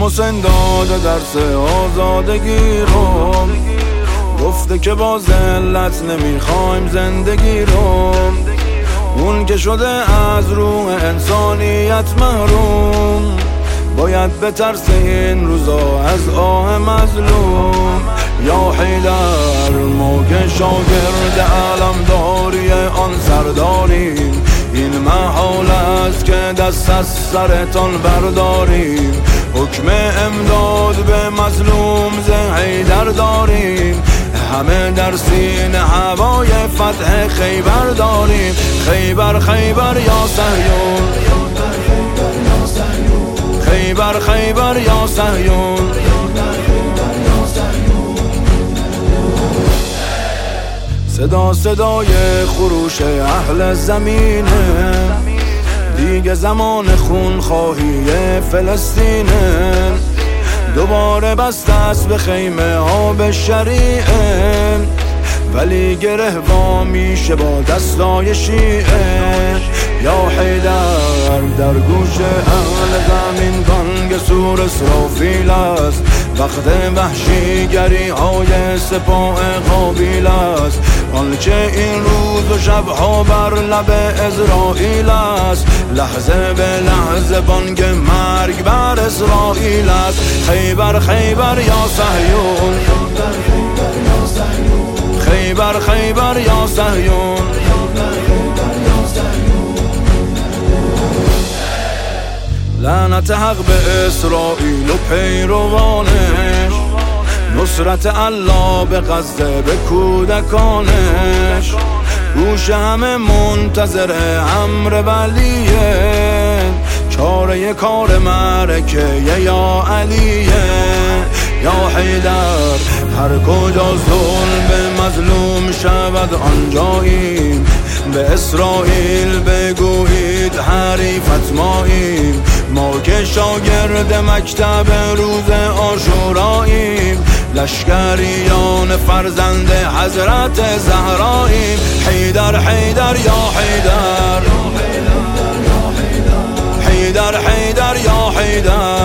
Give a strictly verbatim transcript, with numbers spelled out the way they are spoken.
حسین داده درس آزادگی رو، گفته که با ذلت نمیخوایم زندگی رو. اون که شده از روح انسانیت محروم، باید بترسه این روزا از آه مظلوم. یا حیدر ما که شاگرد علمداری آن سرداریم، این محال است که دست از سرتان برداریم. حکم امداد به مظلوم ز حیدر داریم، همه در سینه هوای فتح خیبر داریم. خیبر خیبر یا صهیون، خیبر خیبر یا صهیون. صدا صدای خروش اهل زمینه، دیگه زمان خونخواهی فلسطینه. دوباره بست است به خیمه ها به شریعه، ولی گره وا میشه با دستای شیعه. یا حیدر در گوش اهل زمین گانگ سور اسرافیل است، وقت وحشیگری های سپاه قابیل است. آنچه این روز و شبها بر لب اسرائیل است، لحظه به لحظه بانگ مرگ بر اسرائیل است. خیبر خیبر یا صهیون، خیبر خیبر یا صهیون. لعنت حق به اسرائیل و پیروانش، نصرت الله به غزه به کودکانش. گوش همه منتظر امر ولیه، چاره کار معرکه یا علیه. یا حیدر هر کجا ظلم به مظلوم شود آنجاییم، به اسرائیل بگویید حریفت ماییم. ما که شاگرد مکتب روز عاشوراییم، لشکریان فرزند حضرت زهراییم. حیدر حیدر یا حیدر، حیدر حیدر یا حیدر.